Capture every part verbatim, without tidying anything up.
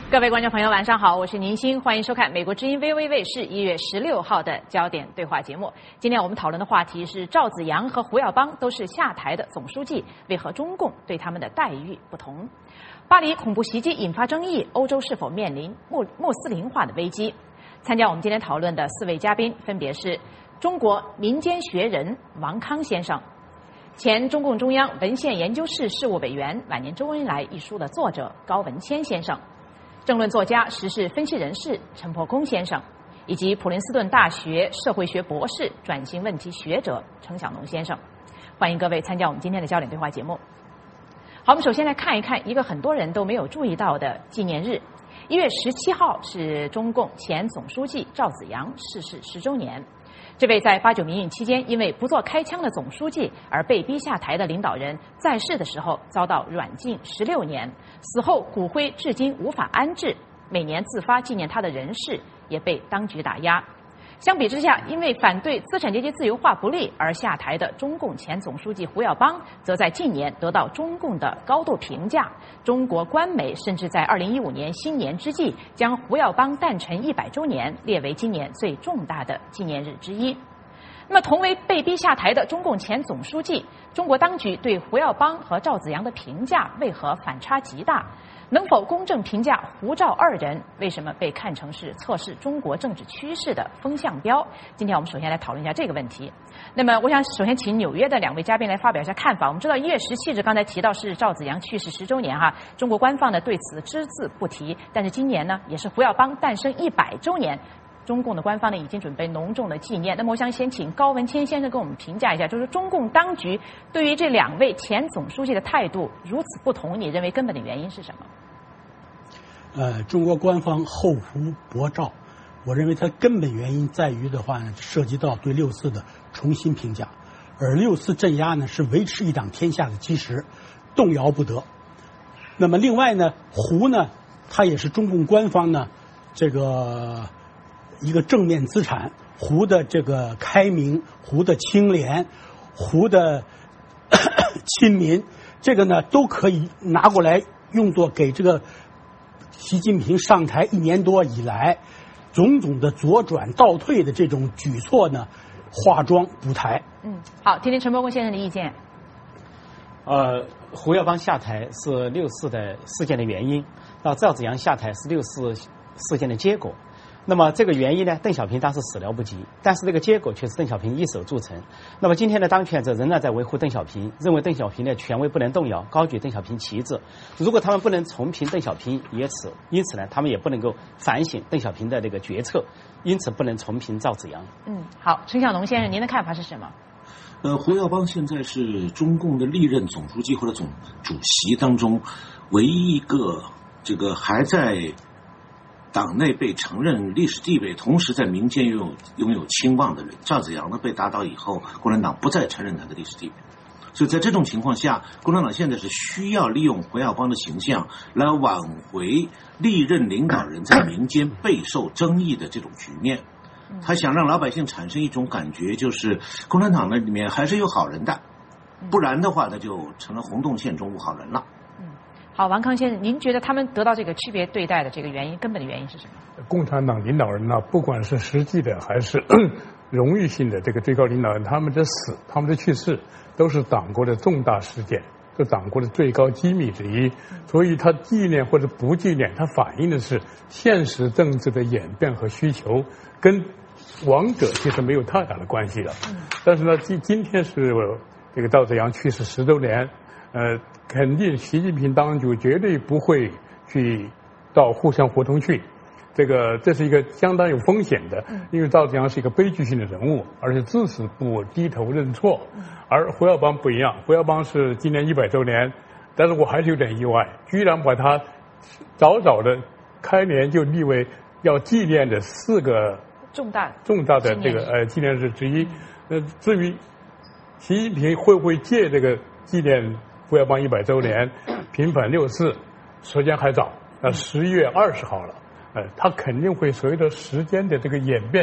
各位观众朋友，晚上好，我是宁鑫，欢迎收看美国之音 V O A 卫视一月十六号的焦点对话节目。今天我们讨论的话题是赵紫阳和胡耀邦都是下台的总书记，为何中共对他们的待遇不同？巴黎恐怖袭击引发争议，欧洲是否面临穆穆斯林化的危机？参加我们今天讨论的四位嘉宾分别是中国民间学人王康先生，前中共中央文献研究室事务委员、晚年周恩来一书的作者高文谦先生，政论作家、时事分析人士陈破空先生，以及普林斯顿大学社会学博士、转型问题学者程晓农先生。欢迎各位参加我们今天的焦点对话节目。好，我们首先来看一看一个很多人都没有注意到的纪念日。一月十七号是中共前总书记赵紫阳逝世十周年。这位在八九民运期间因为不做开枪的总书记而被逼下台的领导人，在世的时候遭到软禁十六年，死后骨灰至今无法安置，每年自发纪念他的人士也被当局打压。相比之下，因为反对资产阶级自由化不利而下台的中共前总书记胡耀邦，则在近年得到中共的高度评价。中国官媒甚至在二零一五年新年之际，将胡耀邦诞辰一百周年列为今年最重大的纪念日之一。那么，同为被逼下台的中共前总书记，中国当局对胡耀邦和赵紫阳的评价为何反差极大？能否公正评价胡赵二人为什么被看成是测试中国政治趋势的风向标？今天我们首先来讨论一下这个问题。那么我想首先请纽约的两位嘉宾来发表一下看法。我们知道一月十七日刚才提到是赵紫阳去世十周年哈，中国官方呢对此只字不提，但是今年呢也是胡耀邦诞生一百周年，中共的官方呢已经准备隆重的纪念。那么我想先请高文谦先生跟我们评价一下，就是中共当局对于这两位前总书记的态度如此不同，你认为根本的原因是什么？ 呃，中国官方厚胡薄赵，我认为它根本原因在于的话呢，涉及到对六四的重新评价，而六四镇压呢是维持一党天下的基石，动摇不得。那么另外呢，胡呢，它也是中共官方呢这个一个正面资产，胡的这个开明，胡的清廉，胡的亲民，这个呢都可以拿过来用作给这个习近平上台一年多以来种种的左转倒退的这种举措呢化妆补台。嗯， 好，听听陈伯公先生的意见。 呃，胡耀邦下台是六四的事件的原因，那赵紫阳下台是六四事件的结果。那么这个原因呢，邓小平当时始料不及，但是这个结果却是邓小平一手铸成。那么今天的当权者仍然在维护邓小平，认为邓小平的权威不能动摇，高举邓小平旗帜。如果他们不能重评邓小平也此，因此呢，他们也不能够反省邓小平的这个决策，因此不能重评赵紫阳。 嗯，好，陈晓农先生，您的看法是什么？ 呃，胡耀邦现在是中共的历任总书记或者总主席当中唯一一个这个还在党内被承认历史地位，同时在民间拥有拥有亲望的人。赵紫阳呢被打倒以后，共产党不再承认他的历史地位，所以在这种情况下，共产党现在是需要利用胡耀邦的形象来挽回历任领导人在民间备受争议的这种局面。他想让老百姓产生一种感觉，就是共产党呢里面还是有好人的，不然的话，那就成了红洞县中无好人了。 好，王康先生，您觉得他们得到这个区别对待的这个原因，根本的原因是什么？ 共产党领导人呢，不管是实际的还是荣誉性的这个最高领导人，他们的死、他们的去世，都是党国的重大事件，是党国的最高机密之一。所以，他纪念或者不纪念，它反映的是现实政治的演变和需求，跟亡者其实没有太大的关系了。但是呢，今今天是这个赵紫阳去世十周年。呃，肯定习近平当局绝对不会去到互相胡同去，这个这是一个相当有风险的，因为赵紫阳是一个悲剧性的人物，而且至死不低头认错。而胡耀邦不一样，胡耀邦是今年一百周年，但是我还是有点意外，居然把他早早的开年就立为要纪念的四个重大重大的这个呃纪念日之一。呃，至于习近平会不会借这个纪念胡耀邦一百周年平反六四，时间还早，那十一月二十号了，呃，他肯定会随着时间的这个演变，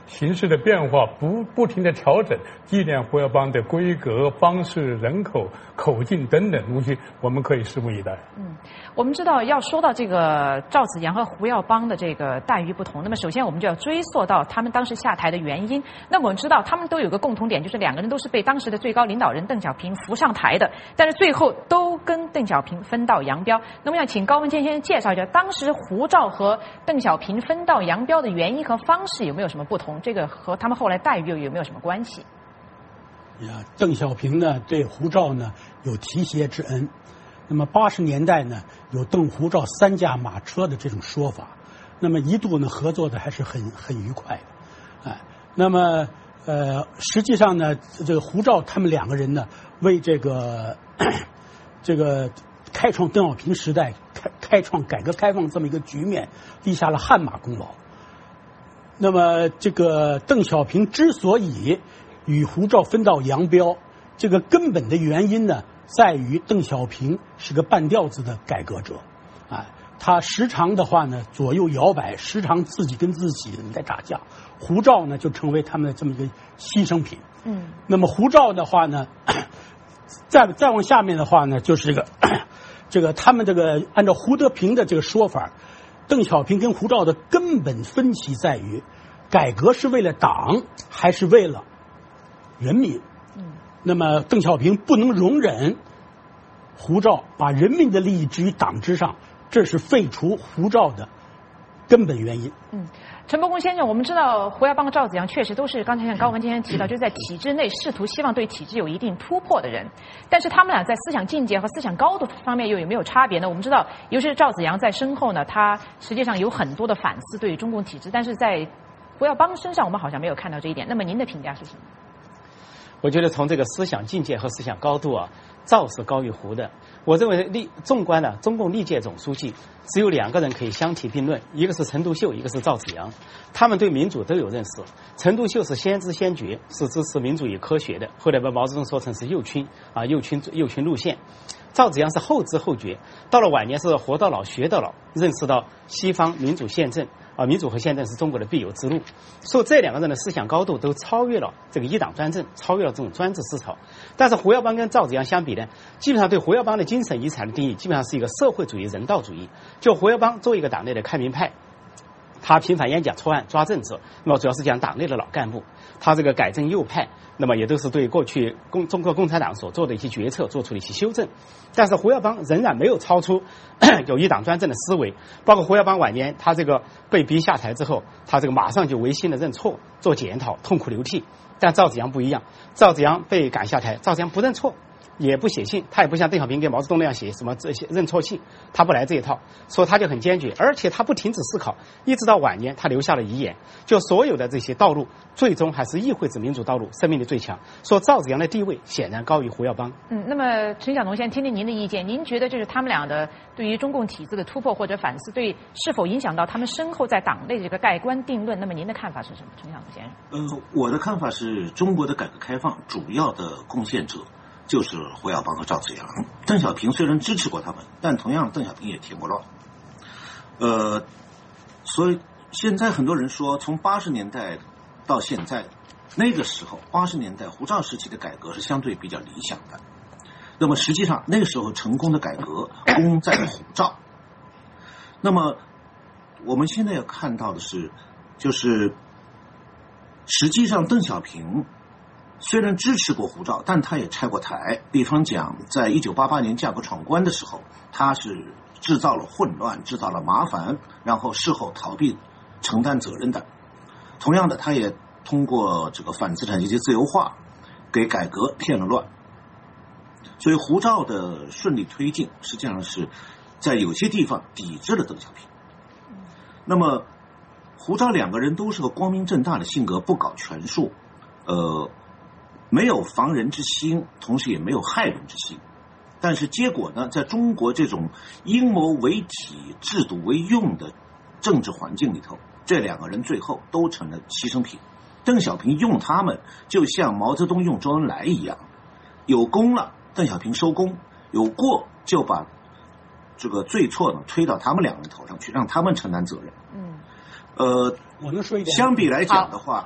形势的变化，不不停的调整纪念胡耀邦的规格、方式、人口、口径等等东西，我们可以拭目以待。 嗯，我们知道要说到这个赵紫阳和胡耀邦的这个待遇不同，那么首先我们就要追溯到他们当时下台的原因。那我们知道他们都有个共同点，就是两个人都是被当时的最高领导人邓小平扶上台的，但是最后都跟邓小平分道扬镳。那么想请高文谦先生介绍一下，当时胡赵和邓小平分道扬镳的原因和方式有没有什么不同？这个和他们后来待遇有没有什么关系？ 呀，邓小平呢对胡赵呢有提携之恩，那么八十年代呢有邓胡赵三驾马车的这种说法，那么一度呢合作的还是很很愉快的，哎，那么呃实际上呢这个胡赵他们两个人呢为这个这个开创邓小平时代开开创改革开放这么一个局面立下了汗马功劳。那么这个邓小平之所以与胡赵分道扬镳，这个根本的原因呢，在于邓小平是个半吊子的改革者，啊，他时常的话呢左右摇摆，时常自己跟自己在打架。胡赵呢就成为他们的这么一个牺牲品。 嗯， 那么胡赵的话呢，再再往下面的话呢，就是这个这个他们这个按照胡德平的这个说法。邓小平跟胡赵的根本分歧在于，改革是为了党还是为了人民？嗯，那么邓小平不能容忍胡赵把人民的利益置于党之上，这是废除胡赵的根本原因。 嗯，陈伯公先生，我们知道胡耀邦和赵紫阳确实都是刚才像高文先生提到，就是在体制内试图希望对体制有一定突破的人，但是他们俩在思想境界和思想高度方面又有没有差别呢？我们知道，尤其是赵紫阳在身后呢，他实际上有很多的反思对于中共体制，但是在胡耀邦身上我们好像没有看到这一点。那么您的评价是什么？ 我觉得从这个思想境界和思想高度啊，赵是高于胡的。我认为历纵观呢，中共历届总书记只有两个人可以相提并论，一个是陈独秀，一个是赵紫阳。他们对民主都有认识。陈独秀是先知先觉，是支持民主与科学的，后来把毛泽东说成是右倾啊，右倾右倾路线。赵紫阳是后知后觉，到了晚年是活到老学到老，认识到西方民主宪政啊，民主和宪政是中国的必由之路。所以这两个人的思想高度都超越了这个一党专政，超越了这种专制思潮。但是胡耀邦跟赵紫阳相比呢，基本上对胡耀邦的精神遗产的定义基本上是一个社会主义人道主义。就胡耀邦作为一个党内的开明派，他频繁演讲错案抓政治，那么主要是讲党内的老干部。他这个改正右派，那么也都是对过去共中国共产党所做的一些决策做出了一些修正。但是胡耀邦仍然没有超出有一党专政的思维，包括胡耀邦晚年他这个被逼下台之后，他这个马上就违心的认错做检讨，痛哭流涕。但赵紫阳不一样，赵紫阳被赶下台，赵紫阳不认错也不写信，他也不像邓小平跟毛泽东那样写什么这些认错信，他不来这一套，所以他就很坚决，而且他不停止思考，一直到晚年他留下了遗言，就所有的这些道路最终还是议会制民主道路生命力最强。说赵紫阳的地位显然高于胡耀邦。 嗯，那么陈晓农先听听您的意见，您觉得就是他们俩的对于中共体制的突破或者反思，对是否影响到他们身后在党内这个盖棺定论？那么您的看法是什么，陈晓农先生？ 呃，我的看法是中国的改革开放主要的贡献者就是胡耀邦和赵紫阳。邓小平虽然支持过他们，但同样邓小平也添过乱。呃，所以现在很多人说，从八十年代到现在，那个时候八十年代胡赵时期的改革是相对比较理想的。那么实际上那个时候成功的改革功在胡赵。那么我们现在要看到的是，就是实际上邓小平虽然支持过胡赵，但他也拆过台。比方讲，在一九八八年价格闯关的时候，他是制造了混乱，制造了麻烦，然后事后逃避承担责任的。同样的，他也通过这个反资产阶级自由化，给改革添了乱。所以胡赵的顺利推进，实际上是在有些地方抵制了邓小平。那么胡赵两个人都是个光明正大的性格，不搞权术，呃。没有防人之心，同时也没有害人之心。但是结果呢，在中国这种阴谋为体、制度为用的政治环境里头，这两个人最后都成了牺牲品。邓小平用他们，就像毛泽东用周恩来一样，有功了，邓小平收功；有过，就把这个罪错呢推到他们两个人头上去，让他们承担责任。 嗯， 呃， 我能说一点？ 相比来讲的话，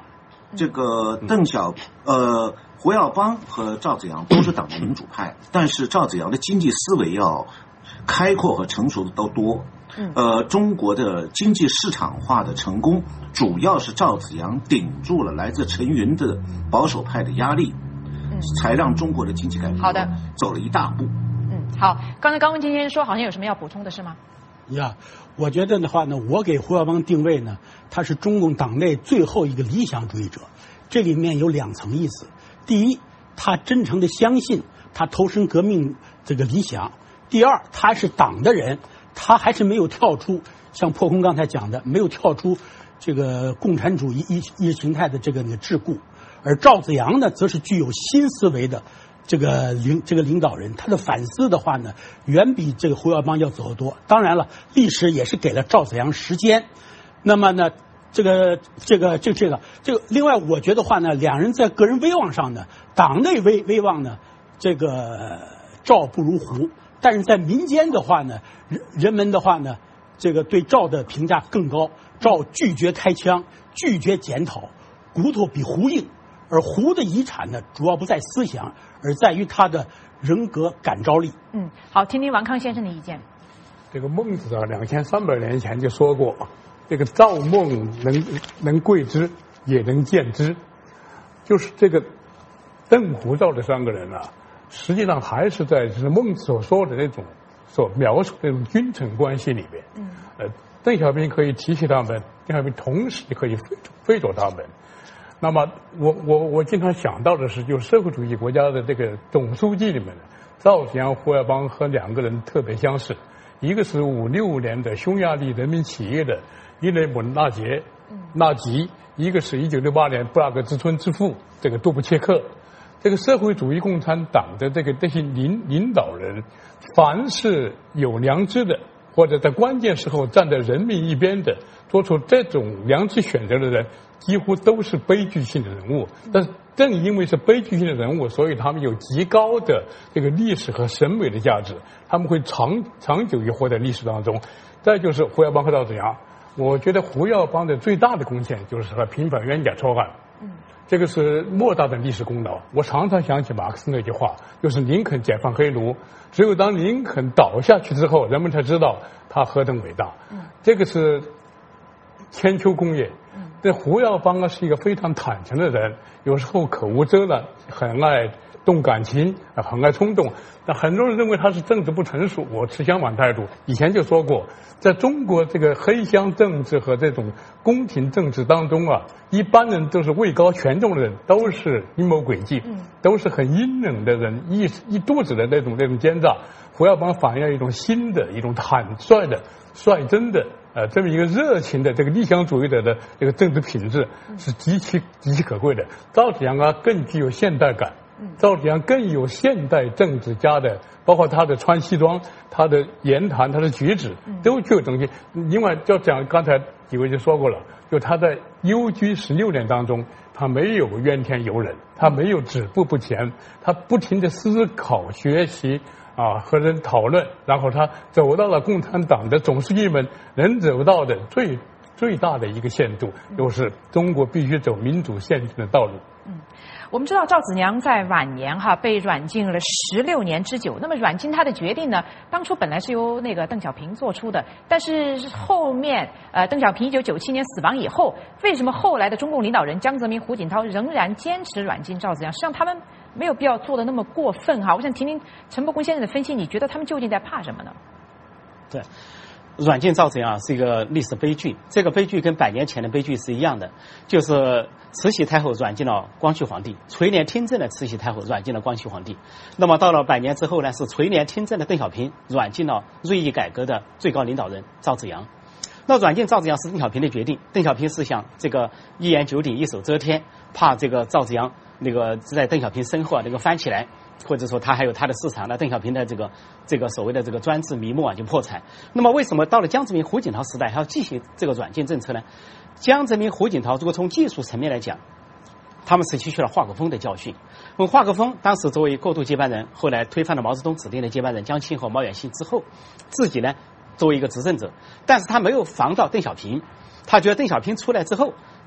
这个邓小呃胡耀邦和赵紫阳都是党的民主派，但是赵紫阳的经济思维要开阔和成熟的都多。呃，中国的经济市场化的成功，主要是赵紫阳顶住了来自陈云的保守派的压力，嗯，才让中国的经济改革好的走了一大步。 嗯，好，刚才高文今天说好像有什么要补充的是吗？ 呀，我觉得的话呢，我给胡耀邦定位呢，他是中共党内最后一个理想主义者，这里面有两层意思。第一，他真诚的相信他投身革命这个理想；第二，他是党的人。他还是没有跳出，像破空刚才讲的，没有跳出这个共产主义意意识形态的这个桎梏。而赵紫阳呢，则是具有新思维的这个领这个领导人，他的反思的话呢，远比这个胡耀邦要走得多。当然了，历史也是给了赵紫阳时间。那么呢，这个这个这这个这个，另外我觉得话呢，两人在个人威望上呢，党内威威望呢，这个赵不如胡。但是在民间的话呢，人人们的话呢，这个对赵的评价更高。赵拒绝开枪，拒绝检讨，骨头比胡硬。而胡的遗产呢，主要不在思想，而在于他的人格感召力。 嗯，好，听听王康先生的意见。 这个孟子啊，两千三百年前就说过，这个赵孟能能贵之，也能见之，就是这个邓胡赵这三个人啊。实际上还是在就是孟子所说的那种所描述的那种君臣关系里面。嗯。呃，邓小平可以提携他们，邓小平同时可以废废除他们。那么我我我经常想到的是，就是社会主义国家的这个总书记里面，赵紫阳、胡耀邦和两个人特别相似，一个是五六年的匈牙利人民企业的伊雷姆纳杰纳吉，一个是一九六八年布拉格之春之父这个杜布切克。这个社会主义共产党的这个这些领领导人，凡是有良知的，或者在关键时候站在人民一边的，做出这种良知选择的人，几乎都是悲剧性的人物。但是正因为是悲剧性的人物，所以他们有极高的这个历史和审美的价值，他们会长长久于活在历史当中。再就是胡耀邦和赵紫阳，我觉得胡耀邦的最大的贡献就是他平反冤假错案。这个是莫大的历史功劳。我常常想起马克思那句话，就是林肯解放黑奴，只有当林肯倒下去之后，人们才知道他何等伟大。嗯、这个是千秋功业。这胡耀邦啊是一个非常坦诚的人，有时候口无遮拦，很爱动感情，很爱冲动。但很多人认为他是政治不成熟，我持相反态度。以前就说过，在中国这个黑箱政治和这种宫廷政治当中啊，一般人都是位高权重的人，都是阴谋诡计，都是很阴冷的人，一一肚子的那种那种奸诈。胡耀邦反映一种新的、一种坦率的、率真的。呃，这么一个热情的这个理想主义者的这个政治品质是极其极其可贵的。赵紫阳啊，更具有现代感。赵紫阳更有现代政治家的，包括他的穿西装、他的言谈、他的举止，都具有东西。另外，就讲刚才几位就说过了，就他在幽居十六年当中，他没有怨天尤人，他没有止步不前，他不停的思考、学习。啊，和人讨论，然后他走到了共产党的总书记们能走到的最最大的一个限度，就是中国必须走民主宪政的道路。 嗯，我们知道赵紫阳在晚年哈被软禁了十六年之久。那么软禁他的决定呢，当初本来是由那个邓小平做出的，但是后面呃邓小平一九九七年死亡以后，为什么后来的中共领导人江泽民、胡锦涛仍然坚持软禁赵紫阳？实际上他们没有必要做的那么过分哈。我想听听陈伯公先生的分析，你觉得他们究竟在怕什么呢？ 对。软禁赵紫阳是一个历史悲剧，这个悲剧跟百年前的悲剧是一样的，就是慈禧太后软禁了光绪皇帝，垂帘听政的慈禧太后软禁了光绪皇帝。那么到了百年之后呢，是垂帘听政的邓小平软禁了锐意改革的最高领导人赵紫阳。那软禁赵紫阳是邓小平的决定，邓小平是想这个一言九鼎一手遮天，怕这个赵紫阳那个在邓小平身后啊那个翻起来，或者说他还有他的市场，那邓小平的这个这个所谓的这个专制迷梦啊就破产。那么为什么到了江泽民、胡锦涛时代还要继续这个软禁政策呢？江泽民、胡锦涛如果从技术层面来讲，他们是吸取了华国锋的教训。从华国锋当时作为过渡接班人，后来推翻了毛泽东指定的接班人江青和毛远新之后，自己呢作为一个执政者，但是他没有防到邓小平，他觉得邓小平出来之后，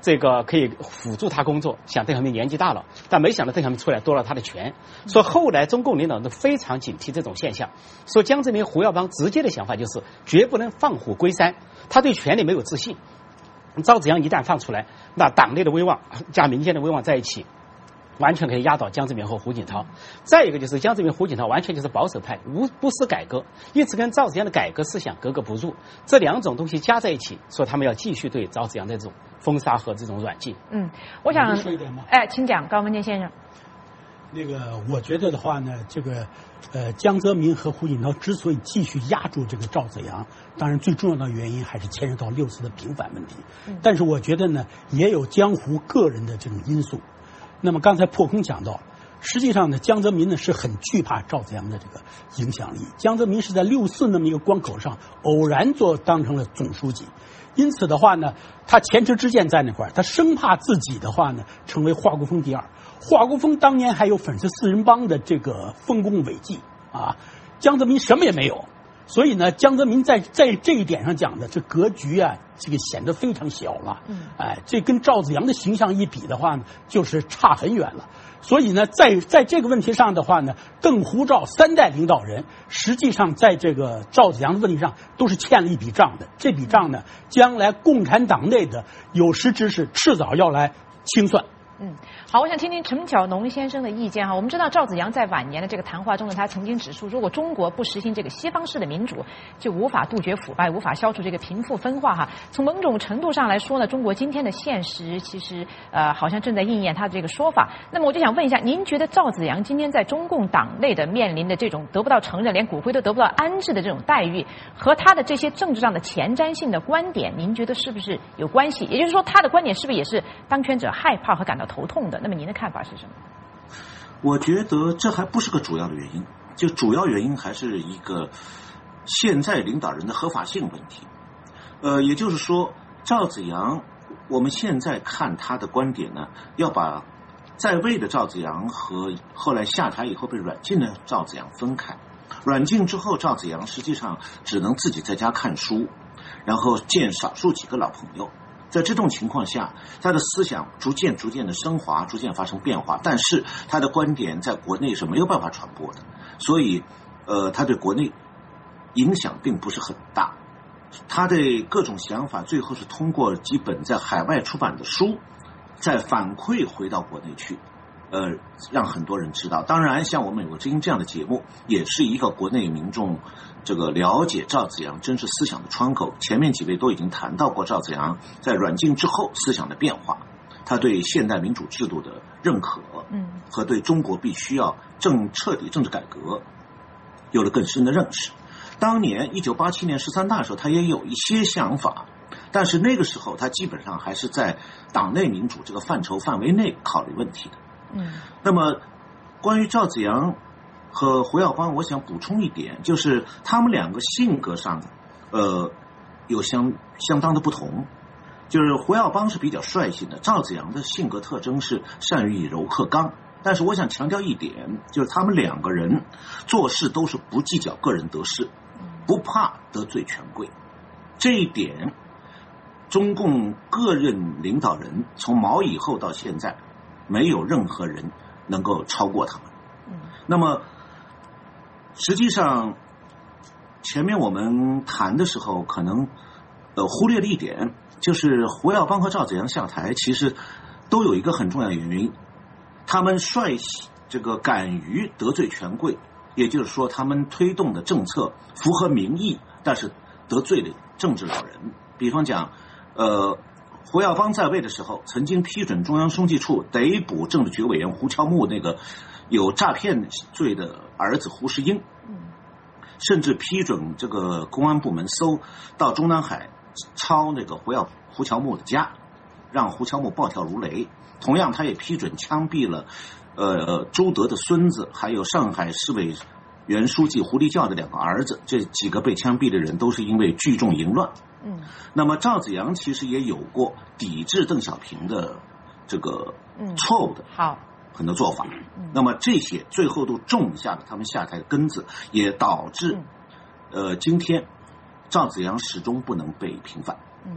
这个可以辅助他工作。想邓小平年纪大了，但没想到邓小平出来多了他的权，所以后来中共领导人都非常警惕这种现象。说江泽民、胡耀邦直接的想法就是绝不能放虎归山，他对权力没有自信。赵紫阳一旦放出来，那党内的威望加民间的威望在一起，完全可以压倒江泽民和胡锦涛。再一个就是江泽民、胡锦涛完全就是保守派，无不思改革，因此跟赵紫阳的改革思想格格不入。这两种东西加在一起，说他们要继续对赵紫阳的这种封杀和这种软禁。 嗯，我想说一点吗？ 哎，请讲，高文健先生。 那个，我觉得的话呢，这个，呃，江泽民和胡锦涛之所以继续压住这个赵紫阳，当然最重要的原因还是牵涉到六四的平反问题。嗯、但是我觉得呢，也有江湖个人的这种因素。那么刚才破空讲到，实际上呢，江泽民呢是很惧怕赵紫阳的这个影响力。江泽民是在六四那么一个关口上偶然做当成了总书记，因此的话呢，他前车之鉴在那块儿，他生怕自己的话呢成为华国锋第二。华国锋当年还有粉碎四人帮的这个丰功伟绩啊，江泽民什么也没有，所以呢，江泽民在在这一点上讲的这格局啊，这个显得非常小了。嗯，哎，这跟赵紫阳的形象一比的话呢，就是差很远了。所以呢，在在这个问题上的话呢，邓胡赵三代领导人实际上在这个赵紫阳的问题上都是欠了一笔账的。这笔账呢，将来共产党内的有识之士迟早要来清算。 嗯，好，我想听听陈巧农先生的意见哈。我们知道赵紫阳在晚年的这个谈话中呢，他曾经指出，如果中国不实行这个西方式的民主，就无法杜绝腐败，无法消除这个贫富分化哈。从某种程度上来说呢，中国今天的现实其实呃好像正在应验他的这个说法。那么我就想问一下，您觉得赵紫阳今天在中共党内的面临的这种得不到承认，连骨灰都得不到安置的这种待遇，和他的这些政治上的前瞻性的观点，您觉得是不是有关系？也就是说，他的观点是不是也是当权者害怕和感到头痛的？那么您的看法是什么？ 我觉得这还不是个主要的原因，就主要原因还是一个现在领导人的合法性问题。呃，也就是说，赵紫阳，我们现在看他的观点呢，要把在位的赵紫阳和后来下台以后被软禁的赵紫阳分开。软禁之后，赵紫阳实际上只能自己在家看书，然后见少数几个老朋友。在这种情况下，他的思想逐渐逐渐的升华，逐渐发生变化，但是他的观点在国内是没有办法传播的，所以呃，他对国内影响并不是很大。他的各种想法最后是通过几本在海外出版的书再反馈回到国内去，呃，让很多人知道。当然像我们美国之音这样的节目也是一个国内民众这个了解赵紫阳真实思想的窗口。前面几位都已经谈到过赵紫阳在软禁之后思想的变化，他对现代民主制度的认可，嗯，和对中国必须要正彻底政治改革有了更深的认识。当年一九八七年十三大的时候，他也有一些想法，但是那个时候他基本上还是在党内民主这个范畴范围内考虑问题的。嗯，那么关于赵紫阳和胡耀邦，我想补充一点，就是他们两个性格上呃有相相当的不同。就是胡耀邦是比较率性的，赵紫阳的性格特征是善于以柔克刚。但是我想强调一点，就是他们两个人做事都是不计较个人得失，不怕得罪权贵。这一点中共各任领导人从毛以后到现在没有任何人能够超过他们。那么实际上前面我们谈的时候可能呃忽略了一点，就是胡耀邦和赵紫阳下台其实都有一个很重要的原因，他们率这个敢于得罪权贵，也就是说他们推动的政策符合民意，但是得罪了政治老人。比方讲呃胡耀邦在位的时候曾经批准中央书记处逮捕政治局委员胡乔木那个有诈骗罪的儿子胡世英，甚至批准这个公安部门搜到中南海抄那个胡耀胡乔木的家，让胡乔木暴跳如雷。同样他也批准枪毙了呃周德的孙子，还有上海市委原书记胡立教的两个儿子，这几个被枪毙的人都是因为聚众淫乱。嗯，那么赵紫阳其实也有过抵制邓小平的这个错误的好很多做法，嗯，那么这些最后都种下了他们下台的根子，也导致，嗯，呃今天赵紫阳始终不能被平反。嗯，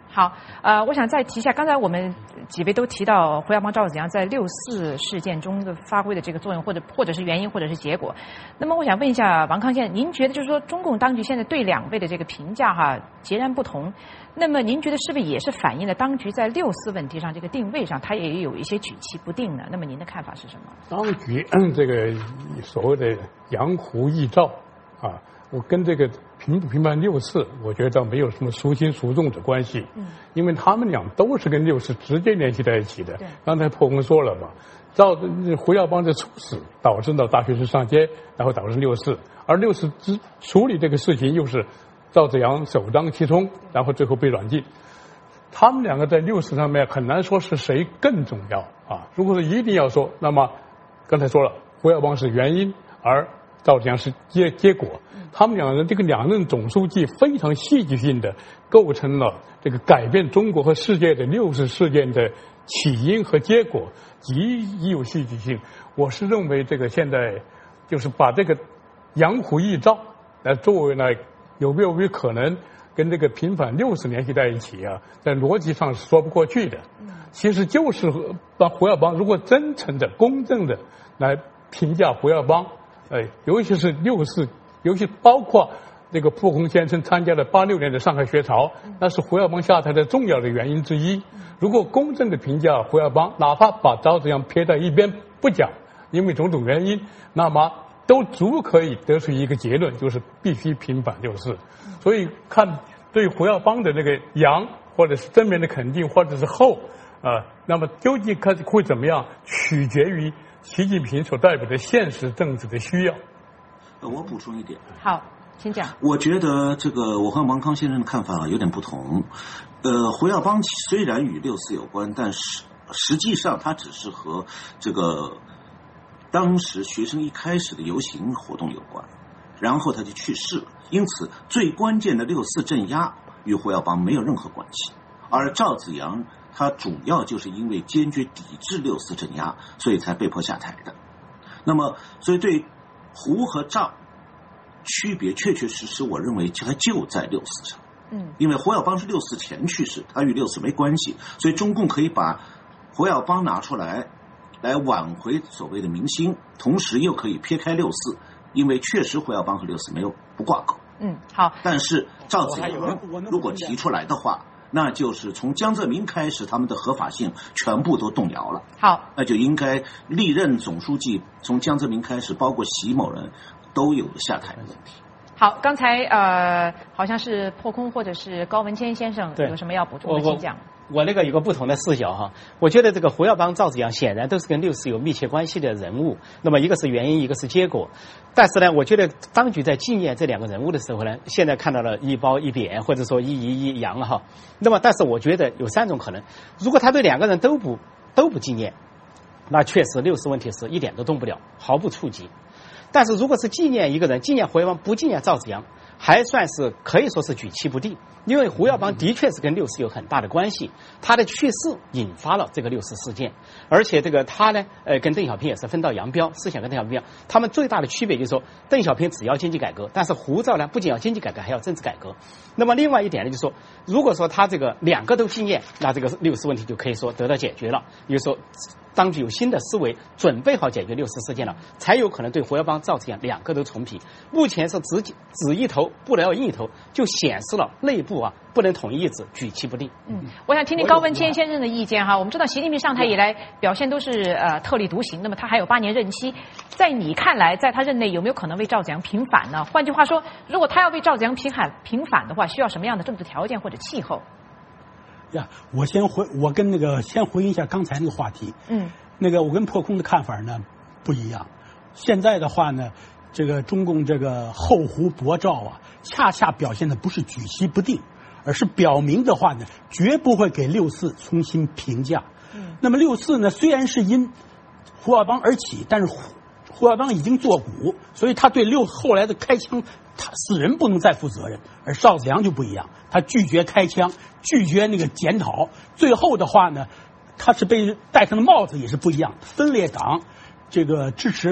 好，呃，我想再提一下，刚才我们几位都提到胡耀邦、赵紫阳在六四事件中的发挥的这个作用，或者或者是原因，或者是结果。那么我想问一下王康先生，您觉得就是说中共当局现在对两位的这个评价哈截然不同，那么您觉得是不是也是反映了当局在六四问题上这个定位上，它也有一些举棋不定呢？那么您的看法是什么？ 当局这个所谓的扬胡抑赵啊，我跟这个平不平反六四，我觉得没有什么孰轻孰重的关系，嗯，因为他们俩都是跟六四直接联系在一起的。刚才破空说了嘛，赵胡耀邦的猝死导致了大学生上街，然后导致六四，而六四之处理这个事情又是赵紫阳首当其冲，然后最后被软禁。他们两个在六四上面很难说是谁更重要啊。如果是一定要说，那么刚才说了，胡耀邦是原因，而赵紫阳是结结果。他们两人这个两任总书记非常戏剧性的构成了这个改变中国和世界的六四事件的起因和结果，极有戏剧性。我是认为这个现在就是把这个扬胡抑赵来作为呢，有没有没有可能跟这个平反六四联系在一起啊？在逻辑上是说不过去的。其实就是把胡耀邦如果真诚的、公正的来评价胡耀邦，哎，尤其是六四。尤其包括这个傅红先生参加了八六年的上海学潮，那是胡耀邦下台的重要的原因之一。如果公正的评价胡耀邦，哪怕把赵紫阳撇在一边不讲，因为种种原因，那么都足可以得出一个结论，就是必须平反六四。所以看对胡耀邦的那个扬，或者是正面的肯定，或者是后啊、呃，那么究竟看会怎么样，取决于习近平所代表的现实政治的需要。 我补充一点。 好，请讲。 我觉得这个我和王康先生的看法有点不同。呃，胡耀邦虽然与六四有关，但是实际上他只是和这个当时学生一开始的游行活动有关，然后他就去世了。因此，最关键的六四镇压与胡耀邦没有任何关系。而赵紫阳他主要就是因为坚决抵制六四镇压，所以才被迫下台的。那么，所以对胡和赵区别确确实实，我认为它就在六四上。嗯，因为胡耀邦是六四前去世，他与六四没关系，所以中共可以把胡耀邦拿出来，来挽回所谓的民心，同时又可以撇开六四，因为确实胡耀邦和六四没有不挂钩。 嗯，好。 但是赵紫阳如果提出来的话，那就是从江泽民开始，他们的合法性全部都动摇了。 好， 那就应该历任总书记，从江泽民开始，包括习某人，都有了下台的问题。 好，刚才呃，好像是破空或者是高文谦先生有什么要补充的，请讲。 我那个有个不同的视角哈，我觉得这个胡耀邦、赵紫阳显然都是跟六四有密切关系的人物，那么一个是原因，一个是结果。但是呢，我觉得当局在纪念这两个人物的时候呢，现在看到了一褒一贬，或者说一疑一扬哈。那么，但是我觉得有三种可能：如果他对两个人都不都不纪念，那确实六四问题是一点都动不了，毫不触及。但是如果是纪念一个人，纪念胡耀邦，不纪念赵紫阳，还算是可以说是举棋不定，因为胡耀邦的确是跟六四有很大的关系，他的去世引发了这个六四事件，而且这个他呢，呃，跟邓小平也是分道扬镳，思想跟邓小平一样，他们最大的区别就是说，邓小平只要经济改革，但是胡赵呢，不仅要经济改革，还要政治改革。那么另外一点呢，就是说，如果说他这个两个都纪念，那这个六四问题就可以说得到解决了，也就是说，当局有新的思维，准备好解决六四事件了，才有可能对胡耀邦、赵紫阳两个都重批。目前是只只一头不聊一头，就显示了内部啊不能统一意志，举棋不定。 嗯，我想听听高文谦先生的意见哈。我们知道习近平上台以来表现都是呃特立独行，那么他还有八年任期，在你看来，在他任内有没有可能为赵紫阳平反呢？换句话说，如果他要为赵紫阳平反平反的话，需要什么样的政治条件或者气候？ 呀，我先回，我跟那个先回应一下刚才那个话题。嗯，那个我跟破空的看法呢不一样。现在的话呢，这个中共这个后胡博赵啊，恰恰表现的不是举棋不定，而是表明的话呢，绝不会给六四重新评价。嗯，那么六四呢，虽然是因胡耀邦而起，但是胡胡耀邦已经作古，所以他对六后来的开枪，他死人不能再负责任。而赵紫阳就不一样，他拒绝开枪，拒绝那个检讨，最后的话呢，他是被戴上的帽子也是不一样，分裂党，这个支持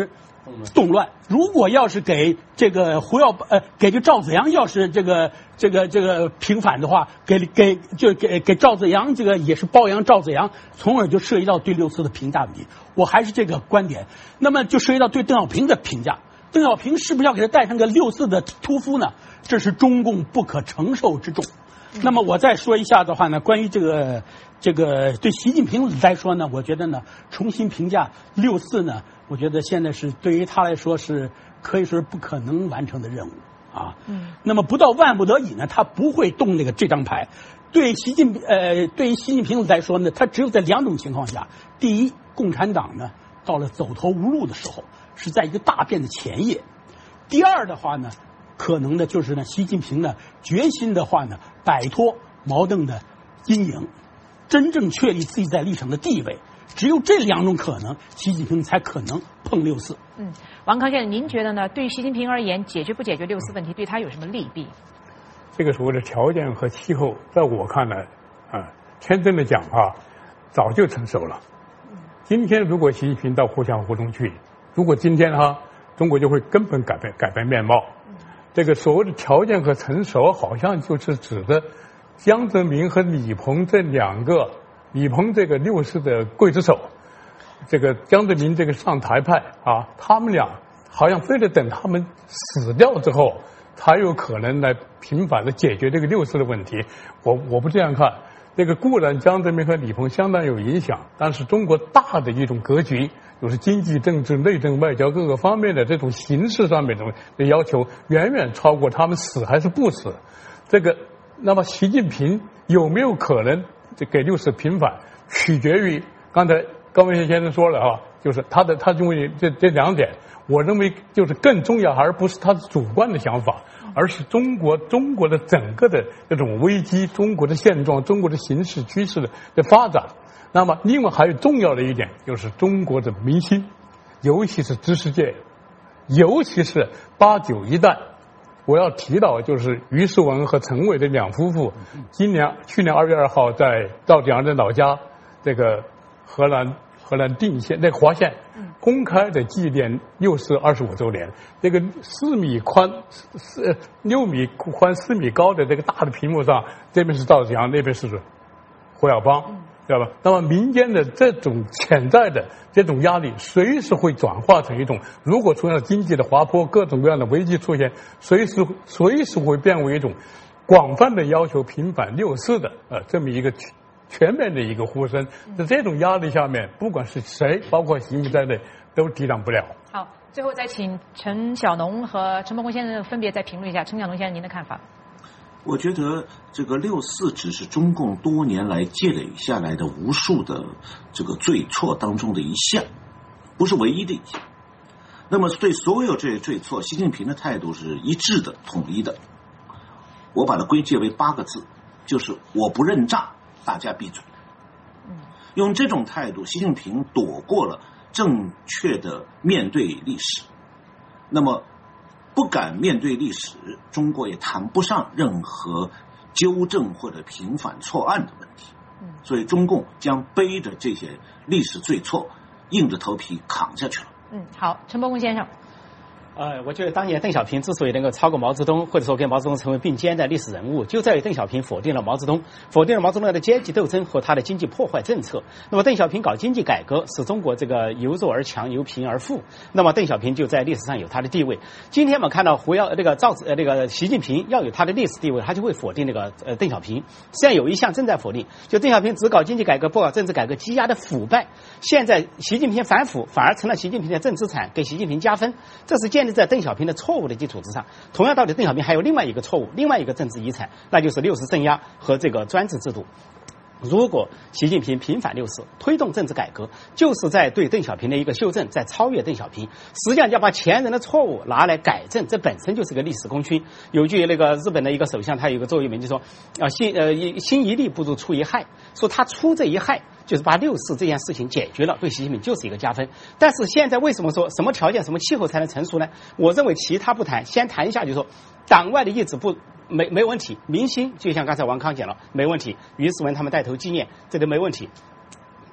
动乱。如果要是给这个胡耀呃给这赵子阳要是这个这个这个平反的话，给给就给给赵子阳这个也是褒扬赵子阳，从而就涉及到对六四的评价问题。我还是这个观点。那么就涉及到对邓小平的评价，邓小平是不是要给他戴上个六四的屠夫呢？这是中共不可承受之重。那么我再说一下的话呢，关于这个这个对习近平来说呢，我觉得呢，重新评价六四呢，我觉得现在是对于他来说是可以说是不可能完成的任务啊。嗯。那么不到万不得已呢，他不会动这个这张牌。对习近呃，对于习近平来说呢，他只有在两种情况下：第一，共产党呢到了走投无路的时候，是在一个大变的前夜；第二的话呢，可能呢就是呢，习近平呢决心的话呢，摆脱毛邓的阴影，真正确立自己在历史上的地位。只有这两种可能，习近平才可能碰六四。 嗯，王康先生，您觉得呢？对于习近平而言，解决不解决六四问题，对他有什么利弊？ 这个所谓的条件和气候，在我看来，啊，真正的讲啊，早就成熟了。今天如果习近平到呼家湖中去，如果今天哈、啊，中国就会根本改变改变面貌。这个所谓的条件和成熟，好像就是指的江泽民和李鹏这两个，李鹏这个六四的刽子手，这个江泽民这个上台派啊，他们俩好像非得等他们死掉之后，才有可能来频繁的解决这个六四的问题。我我不这样看。这个固然江泽民和李鹏相当有影响，但是中国大的一种格局，就是经济、政治、内政、外交各个方面的这种形式上面的要求，远远超过他们死还是不死。这个，那么习近平有没有可能给六四平反，取决于刚才高文先先生说了啊，就是他的他认为这这两点，我认为就是更重要，而不是他主观的想法。而是中国中国的整个的这种危机，中国的现状，中国的形势趋势的的发展。那么，另外还有重要的一点，就是中国的民心，尤其是知识界，尤其是八九一代。我要提到就是于世文和陈伟这两夫妇，今年去年二月二号在赵子阳的老家，这个河南。河南定县那个华县公开的纪念六四二十五周年，这个四米宽、四六米宽、四米高的这个大的屏幕上，这边是赵子阳，那边是胡耀邦，知道吧？那么民间的这种潜在的这种压力，随时会转化成一种，如果出现了经济的滑坡，各种各样的危机出现，随时随时会变为一种广泛的要求平反六四的呃这么一个全面的一个呼声。在这种压力下面，不管是谁，包括习近平在内，都抵挡不了。 好，最后再请陈小农和陈伯公先生分别再评论一下。陈小农先生，您的看法？ 我觉得这个六四只是中共多年来积累下来的无数的这个罪错当中的一项，不是唯一的一项。那么对所有这些罪错，习近平的态度是一致的、统一的。我把它归结为八个字，就是我不认账，大家闭嘴。用这种态度，习近平躲过了正确的面对历史。那么不敢面对历史，中国也谈不上任何纠正或者平反错案的问题。所以中共将背着这些历史罪错，硬着头皮扛下去了。 嗯，好，陈伯公先生。 呃，我觉得当年邓小平之所以能够超过毛泽东，或者说跟毛泽东成为并肩的历史人物，就在于邓小平否定了毛泽东，否定了毛泽东的阶级斗争和他的经济破坏政策。那么邓小平搞经济改革，使中国这个由弱而强，由贫而富。那么邓小平就在历史上有他的地位。今天我们看到胡耀那个赵子呃那个习近平要有他的历史地位，他就会否定那个呃邓小平。实际上有一项正在否定，就邓小平只搞经济改革，不搞政治改革，积压的腐败。现在习近平反腐，反而成了习近平的正资产，给习近平加分。这是建立在邓小平的错误的基础之上。同样道理，邓小平还有另外一个错误，另外一个政治遗产，那就是六四镇压和这个专制制度。如果习近平平反六四，推动政治改革，就是在对邓小平的一个修正，在超越邓小平。实际上要把前人的错误拿来改正，这本身就是个历史功勋。有句那个日本的一个首相，他有个座右铭，就说啊，新呃新一利不如出一害，说他出这一害，就是把六四这件事情解决了，对习近平就是一个加分。但是现在为什么说什么条件、什么气候才能成熟呢？我认为其他不谈，先谈一下，就是说党外的意志不没没问题，民心就像刚才王康讲了，没问题。于世文他们带头纪念，这都没问题。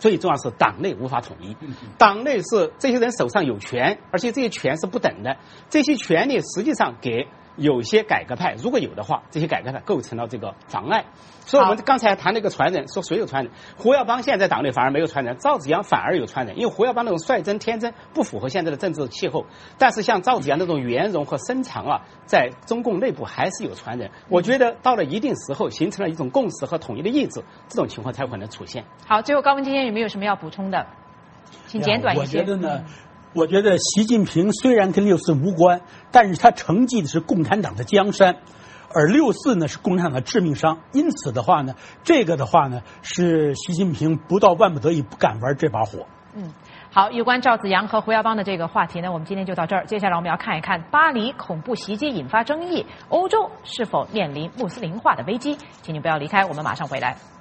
最重要是党内无法统一，党内是这些人手上有权，而且这些权是不等的，这些权利实际上给有些改革派，如果有的话，这些改革派构成了这个妨碍。所以我们刚才谈那个传人，说谁有传人？胡耀邦现在在党内反而没有传人，赵紫阳反而有传人，因为胡耀邦那种率真天真不符合现在的政治气候，但是像赵紫阳那种圆融和深藏啊，在中共内部还是有传人。我觉得到了一定时候，形成了一种共识和统一的意志，这种情况才可能出现。 好，最后高文今天有没有什么要补充的？请简短一些。 我觉得呢。我觉得习近平虽然跟六四无关，但是他承继的是共产党的江山，而六四呢是共产党的致命伤。因此的话呢，这个的话呢是习近平不到万不得已不敢玩这把火。 嗯，好，有关赵紫阳和胡耀邦的这个话题呢，我们今天就到这儿。接下来我们要看一看巴黎恐怖袭击引发争议，欧洲是否面临穆斯林化的危机？请你不要离开，我们马上回来。